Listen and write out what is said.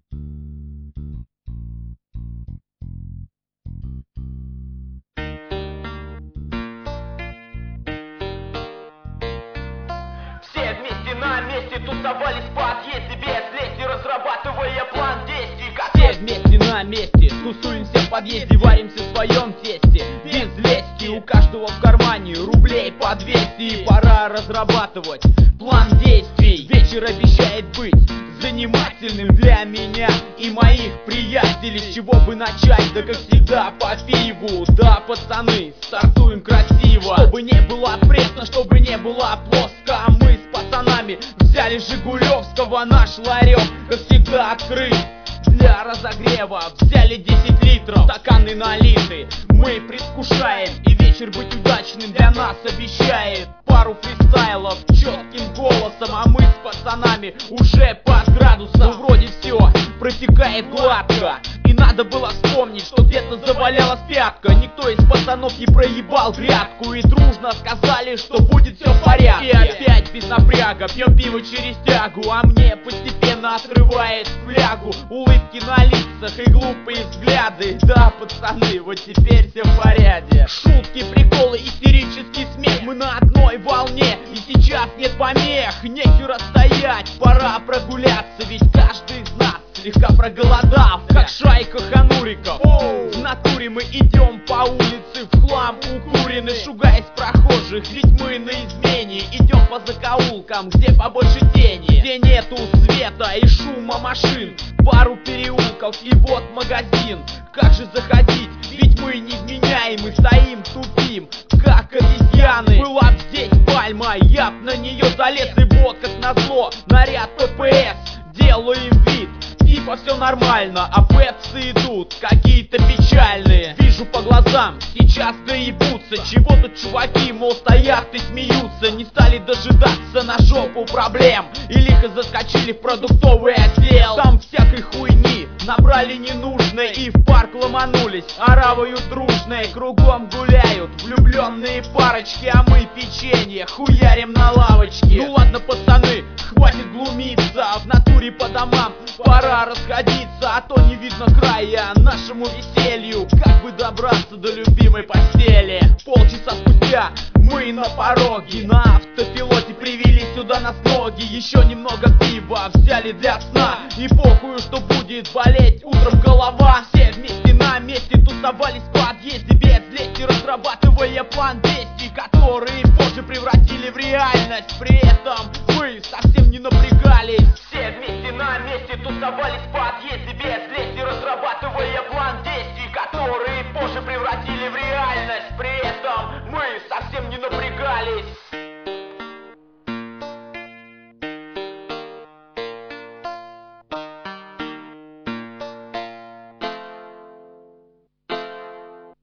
Все вместе на месте тусовались в подъезде без лести, разрабатывая план действий. Все вместе на месте тусуемся в подъезде, варимся в своем тесте без лести. У каждого в кармане рублей по 200, и пора разрабатывать план действий. Вечер обещает быть занимательным для меня и моих приятелей. С чего бы начать? Да как всегда по пиву. Да, пацаны, стартуем красиво. Чтобы не было пресно, чтобы не было плоско, мы с пацанами взяли Жигулевского. Наш ларек, как всегда, открыт для разогрева. Взяли 10 литров, стаканы налиты, мы предвкушаем, и вечер быть удачным для нас обещает. Пару фристайлов четким голосом, а мы с пацанами уже под градусом. Ну вроде все протекает гладко, и надо было вспомнить, что где-то завалялась пятка. Никто из пацанов не проебал грядку, и дружно сказали, что будет все в порядке. И опять без напряга пьем пиво через тягу, а мне постепенно отрывает флягу. Улыбки на лицах и глупые взгляды. Да, пацаны, вот теперь все в порядке. Шутки, приколы, истерический смех, мы на одной волне, и сейчас нет помех. Нехер стоять, пора прогуляться, ведь каждый из нас слегка проголодав, как шайка хануриков. В натуре мы идем по улице в хлам укурены, шугаясь прохожих, ведь мы на измене. Идем по закоулкам, где побольше тени, где нету света и шума машин. Пару переулков и вот магазин. Как же заходить, ведь мы невменяемы, стоим, тупим, как обезьяны. Была б здесь пальма, я б на нее залез, и вот как назло наряд ППС. Делаем вид, типа все нормально, а пепсы идут какие-то печальные. Вижу по глазам, сейчас доебутся. Чего тут чуваки, мол, стоят и смеются. Не стали дожидаться на жопу проблем и лихо заскочили в продуктовый отдел. Там всякой хуйни набрали ненужной и в парк ломанулись оравою дружной. Кругом гуляют влюбленные парочки, а мы печенье хуярим на лавочке. Ну ладно, пацаны, хватит глумиться, в натуре по домам пора расходиться, а то не видно края нашему веселью. Как бы добраться до любимой постели? Полчаса спустя мы на пороге, на автопилоте привели сюда нас ноги. Еще немного пива взяли для сна, и похую, что будет болеть утром голова. Все вместе на месте тусовались в подъезде без лести, разрабатывая план действий, которые позже превратили в реальность. При этом мы совсем не напрягались. Все вместе на месте тусовались в подъезде без лести, разрабатывая план действий, которые позже превратили в реальность. При этом мы совсем не напрягались.